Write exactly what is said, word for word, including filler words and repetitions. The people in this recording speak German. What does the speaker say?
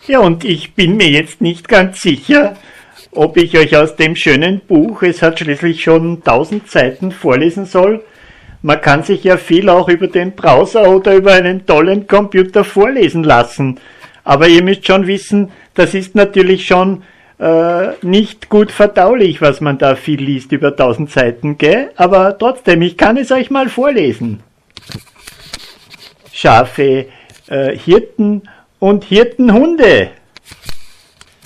Ja, und ich bin mir jetzt nicht ganz sicher, ob ich euch aus dem schönen Buch, es hat schließlich schon tausend Seiten, vorlesen soll. Man kann sich ja viel auch über den Browser oder über einen tollen Computer vorlesen lassen. Aber ihr müsst schon wissen, das ist natürlich schon äh, nicht gut verdaulich, was man da viel liest über tausend Seiten, gell? Aber trotzdem, ich kann es euch mal vorlesen. Schafe, äh, Hirten und Hirtenhunde.